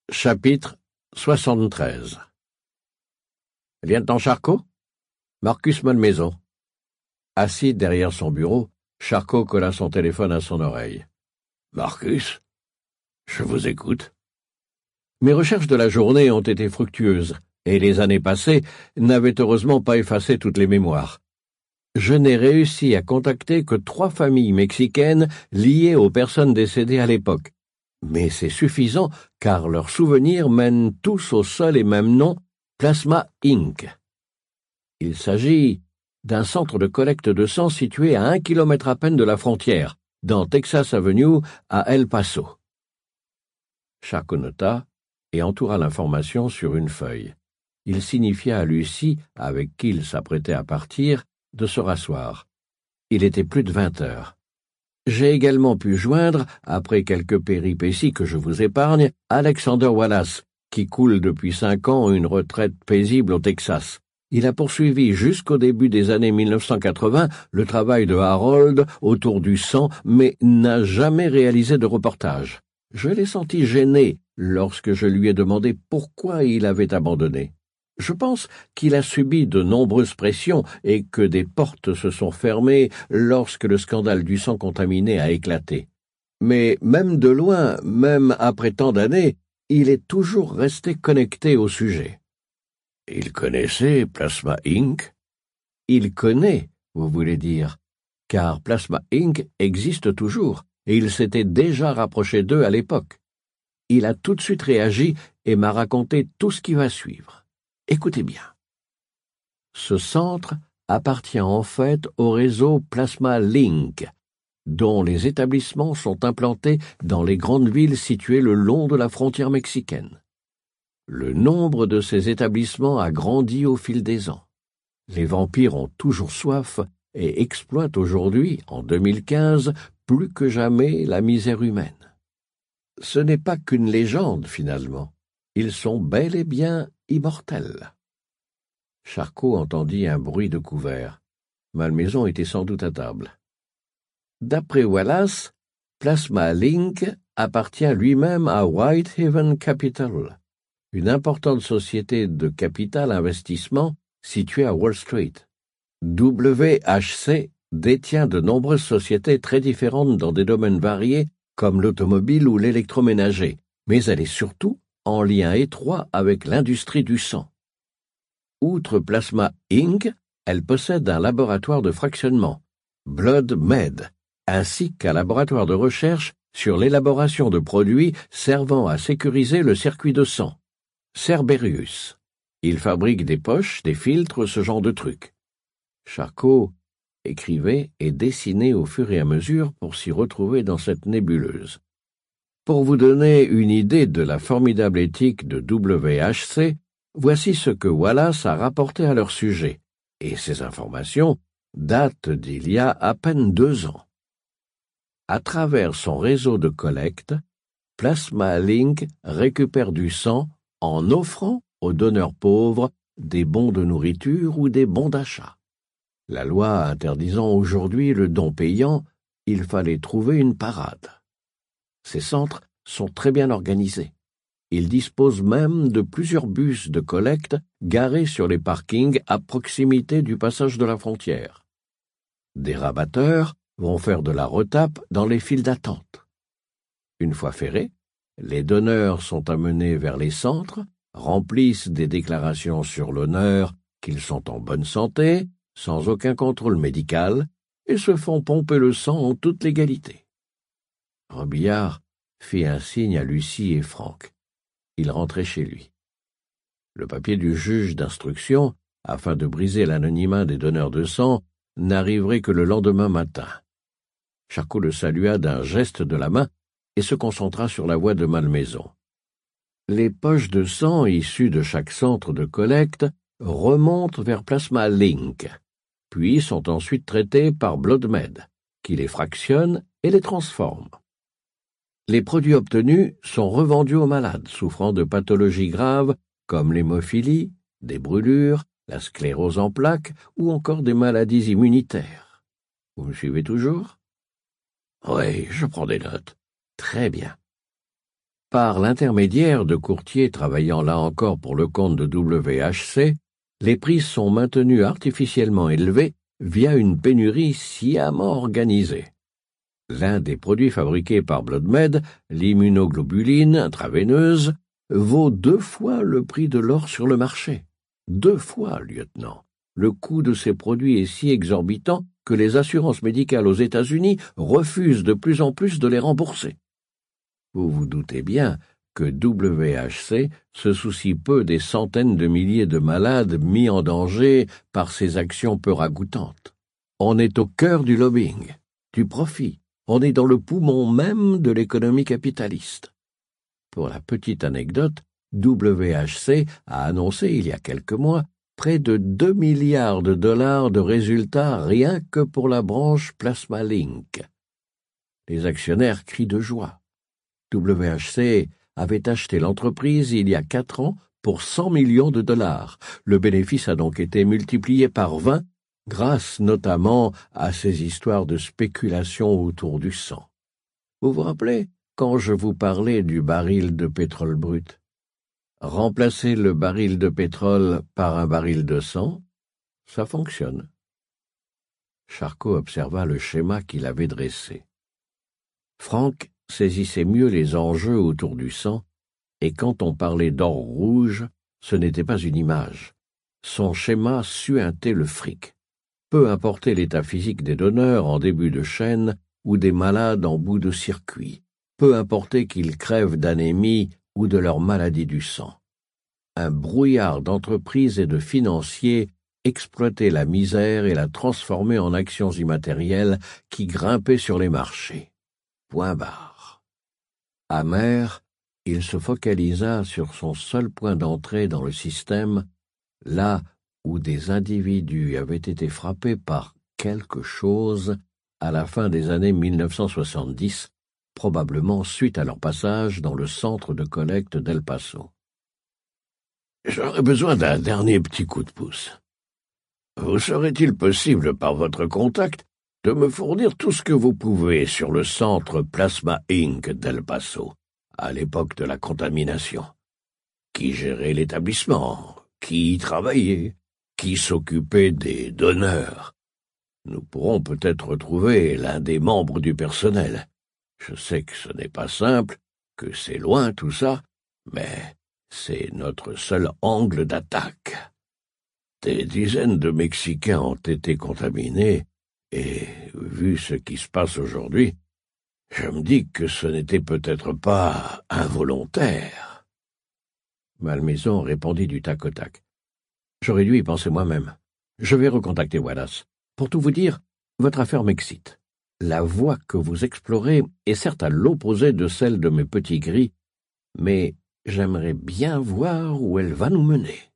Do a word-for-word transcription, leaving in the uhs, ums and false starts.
Chapitre soixante-treize. Lieutenant Charcot? Marcus Malmaison. Assis derrière son bureau, Charcot colla son téléphone à son oreille. « Marcus, je vous écoute. » Mes recherches de la journée ont été fructueuses, et les années passées n'avaient heureusement pas effacé toutes les mémoires. Je n'ai réussi à contacter que trois familles mexicaines liées aux personnes décédées à l'époque. Mais c'est suffisant, car leurs souvenirs mènent tous au seul et même nom, Plasma Incorporated. Il s'agit d'un centre de collecte de sang situé à un kilomètre à peine de la frontière, dans Texas Avenue, à El Paso. Charcot nota et entoura l'information sur une feuille. Il signifia à Lucie, avec qui il s'apprêtait à partir, de se rasseoir. Il était plus de vingt heures. J'ai également pu joindre, après quelques péripéties que je vous épargne, Alexander Wallace, qui coule depuis cinq ans une retraite paisible au Texas. Il a poursuivi jusqu'au début des années mille neuf cent quatre-vingts le travail de Harold autour du sang, mais n'a jamais réalisé de reportage. Je l'ai senti gêné lorsque je lui ai demandé pourquoi il avait abandonné. Je pense qu'il a subi de nombreuses pressions et que des portes se sont fermées lorsque le scandale du sang contaminé a éclaté. Mais même de loin, même après tant d'années, il est toujours resté connecté au sujet. Il connaissait Plasma Incorporated? Il connaît, vous voulez dire, car Plasma Incorporated existe toujours, et il s'était déjà rapproché d'eux à l'époque. Il a tout de suite réagi et m'a raconté tout ce qui va suivre. Écoutez bien. Ce centre appartient en fait au réseau Plasma Link, dont les établissements sont implantés dans les grandes villes situées le long de la frontière mexicaine. Le nombre de ces établissements a grandi au fil des ans. Les vampires ont toujours soif et exploitent aujourd'hui, en deux mille quinze, plus que jamais la misère humaine. Ce n'est pas qu'une légende, finalement. Ils sont bel et bien immortels. Charcot entendit un bruit de couvert. Malmaison était sans doute à table. D'après Wallace, Plasma Link appartient lui-même à Whitehaven Capital, une importante société de capital investissement située à Wall Street. W H C détient de nombreuses sociétés très différentes dans des domaines variés comme l'automobile ou l'électroménager, mais elle est surtout en lien étroit avec l'industrie du sang. Outre Plasma Incorporated, elle possède un laboratoire de fractionnement, Blood Med, ainsi qu'un laboratoire de recherche sur l'élaboration de produits servant à sécuriser le circuit de sang, Cerberus. Il fabrique des poches, des filtres, ce genre de trucs. Charcot écrivait et dessinait au fur et à mesure pour s'y retrouver dans cette nébuleuse. Pour vous donner une idée de la formidable éthique de W H C, voici ce que Wallace a rapporté à leur sujet, et ces informations datent d'il y a à peine deux ans. À travers son réseau de collecte, Plasma Link récupère du sang en offrant aux donneurs pauvres des bons de nourriture ou des bons d'achat. La loi interdisant aujourd'hui le don payant, il fallait trouver une parade. Ces centres sont très bien organisés. Ils disposent même de plusieurs bus de collecte garés sur les parkings à proximité du passage de la frontière. Des rabatteurs vont faire de la retape dans les files d'attente. Une fois ferrés, les donneurs sont amenés vers les centres, remplissent des déclarations sur l'honneur qu'ils sont en bonne santé, sans aucun contrôle médical, et se font pomper le sang en toute légalité. Robillard fit un signe à Lucie et Franck. Il rentrait chez lui. Le papier du juge d'instruction, afin de briser l'anonymat des donneurs de sang, n'arriverait que le lendemain matin. Charcot le salua d'un geste de la main et se concentra sur la voix de Malmaison. Les poches de sang issues de chaque centre de collecte remontent vers Plasma Link, puis sont ensuite traitées par Blood Med, qui les fractionne et les transforme. Les produits obtenus sont revendus aux malades souffrant de pathologies graves comme l'hémophilie, des brûlures, la sclérose en plaques ou encore des maladies immunitaires. Vous me suivez toujours? Oui, je prends des notes. Très bien. Par l'intermédiaire de courtiers travaillant là encore pour le compte de W H C, les prix sont maintenus artificiellement élevés via une pénurie sciemment organisée. L'un des produits fabriqués par BloodMed, l'immunoglobuline intraveineuse, vaut deux fois le prix de l'or sur le marché. Deux fois, lieutenant. Le coût de ces produits est si exorbitant que les assurances médicales aux États-Unis refusent de plus en plus de les rembourser. Vous vous doutez bien que W H C se soucie peu des centaines de milliers de malades mis en danger par ses actions peu ragoûtantes. On est au cœur du lobbying, du profit. On est dans le poumon même de l'économie capitaliste. Pour la petite anecdote, W H C a annoncé il y a quelques mois près de deux milliards de dollars de résultats rien que pour la branche Plasma Link. Les actionnaires crient de joie. W H C avait acheté l'entreprise il y a quatre ans pour cent millions de dollars. Le bénéfice a donc été multiplié par vingt grâce notamment à ces histoires de spéculation autour du sang. Vous vous rappelez quand je vous parlais du baril de pétrole brut? Remplacer le baril de pétrole par un baril de sang, ça fonctionne. Charcot observa le schéma qu'il avait dressé. Frank saisissait mieux les enjeux autour du sang, et quand on parlait d'or rouge, ce n'était pas une image. Son schéma suintait le fric. Peu importait l'état physique des donneurs en début de chaîne ou des malades en bout de circuit. Peu importait qu'ils crèvent d'anémie ou de leur maladie du sang. Un brouillard d'entreprises et de financiers exploitait la misère et la transformait en actions immatérielles qui grimpaient sur les marchés. Point barre. Amer, il se focalisa sur son seul point d'entrée dans le système, là où des individus avaient été frappés par quelque chose à la fin des années mille neuf cent soixante-dix, probablement suite à leur passage dans le centre de collecte d'El Paso. « J'aurais besoin d'un dernier petit coup de pouce. Vous serait-il possible, par votre contact, de me fournir tout ce que vous pouvez sur le centre Plasma Incorporated d'El Paso, à l'époque de la contamination? Qui gérait l'établissement? Qui y travaillait? Qui s'occupait des donneurs? Nous pourrons peut-être retrouver l'un des membres du personnel. Je sais que ce n'est pas simple, que c'est loin tout ça, mais c'est notre seul angle d'attaque. Des dizaines de Mexicains ont été contaminés, et, vu ce qui se passe aujourd'hui, je me dis que ce n'était peut-être pas involontaire. Malmaison répondit du tac au tac. J'aurais dû y penser moi-même. Je vais recontacter Wallace. Pour tout vous dire, votre affaire m'excite. La voie que vous explorez est certes à l'opposé de celle de mes petits gris, mais j'aimerais bien voir où elle va nous mener.